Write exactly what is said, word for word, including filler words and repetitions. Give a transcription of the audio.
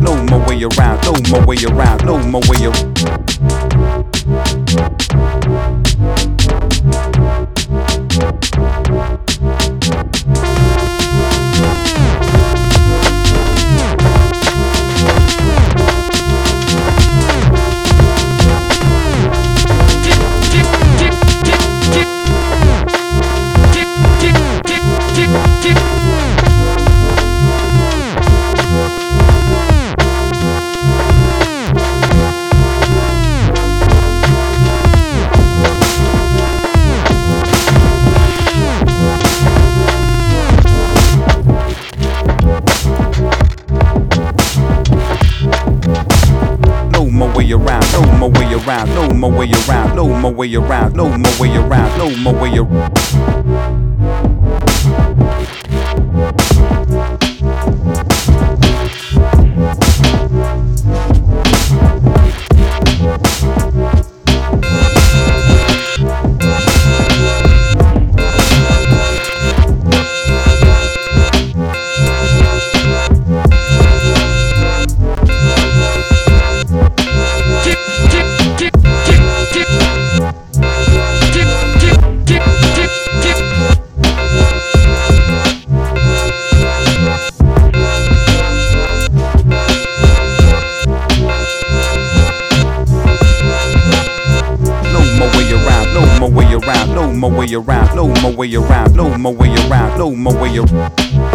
no more way around, no more way around, no more way around. No more way around, no more way around, no more way around, no more way around, no more way around, no more way around. No more way around, no more way around, no more way around, no more way around.